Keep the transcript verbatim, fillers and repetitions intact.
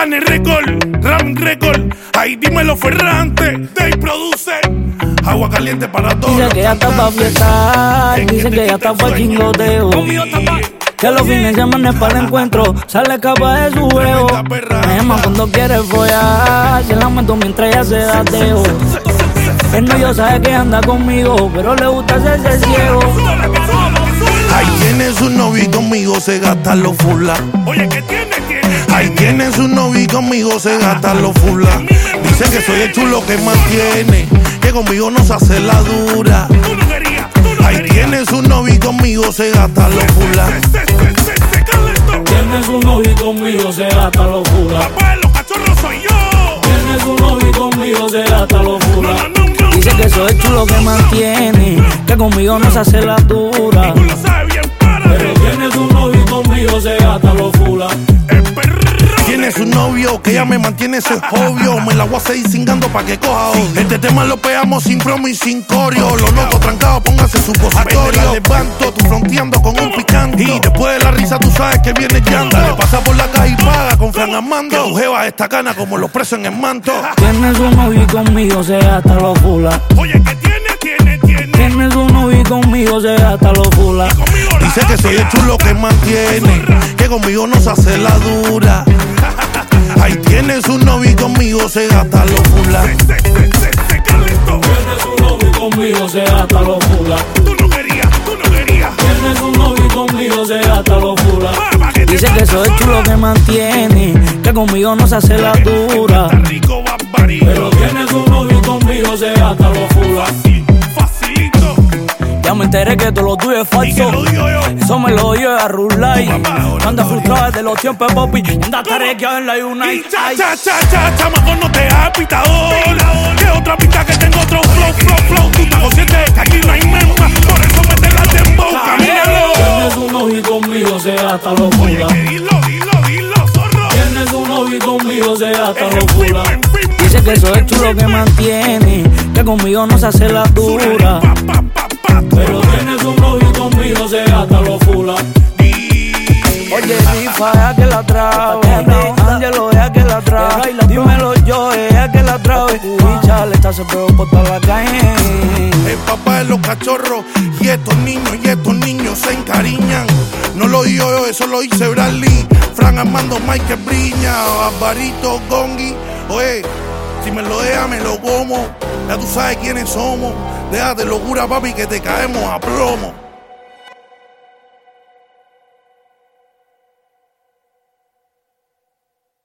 Cane Record, Ram Record. Ahí dímelo Ferrante, Day produce. Agua caliente para todos. Dice que ya está pa' fiestar, dice que ya está pa' chingoteo, que los fines de semana es para el encuentro, sale capa de su veo. Me llama cuando quiere follar, se la meto mientras ella se da teo. Él no yo sabe que anda conmigo, pero le gusta hacerse ciego. Ahí tiene su novio y conmigo se gasta los fula. Oye, ¿qué tiene? Ahí tiene su novio y conmigo se gasta los fula. Dice que soy el chulo que mantiene, que conmigo no se hace la dura. Ahí tiene su novio y conmigo se gasta los fula. Tiene su novio y conmigo se gasta los fula. Papá, los cachorros soy yo. Tiene su novio y conmigo se gasta los fula. Dice que soy el chulo que mantiene, que conmigo no se hace la dura. Pero tiene su novio y conmigo se gasta los fula. Tiene su novio que ella me mantiene, eso es obvio. Me la voy a seguir cingando pa' que coja odio. Este tema lo pegamos sin promo y sin coreo. Los locos trancados, póngase su positorio. La levanto, tú fronteando con un picante. Y después de la risa tú sabes que viene llanto. Le pasa por la calle y paga con Fran Armando. Tu jeva esta cana como los presos en el manto. Tiene su novio y conmigo se gasta los fula. Oye, ¿qué tiene? Tiene, tiene. Tiene su novio y conmigo se gasta los fula. Dice que soy el chulo que mantiene, que conmigo no se hace la dura. Ahí tiene su novio y conmigo se gasta los fula. Tiene su novio y conmigo se gasta los fula. Tú no querías, tú no querías. Tiene su novio y conmigo se gasta los fula. Dice que soy el chulo que mantiene, que conmigo no se hace la dura. Pero tiene su novio y conmigo se gasta los fula. Facilito. Ya me enteré que todo lo tuyo es falso. Eso me lo dio a Rulay. No anda frustrado desde los tiempos de Poppy. Anda tarequeado en la Unite. Cha, cha, cha, cha, chamaco, no te has pitador. Que otra pista que tengo otro flow, flow, flow. Tú estás consciente que aquí no hay memba. Por eso mete la dembow, camínalo. Tiene su novio y conmigo se gasta los fula. Dilo, dilo, dilo, zorro. Tiene su novio y conmigo se gasta los fula. Dice que soy el chulo que mantiene, que conmigo no se hace la dura. Pero tiene su novio y conmigo se gasta los fula. Oye, Rifa, ella que la trae. Angelo, ella que la trae. Dímelo yo, ella que la trae. Y Charlie está se pegó por toda la calle. El papá de los cachorros. Y estos niños, y estos niños se encariñan. No lo digo yo, eso lo dice Bradley. Fran Armando, Michael Briña, Alvarito, Gongi. Oye, si me lo deja, me lo como. Ya tú sabes quiénes somos. Déjate locura, papi, que te caemos a plomo.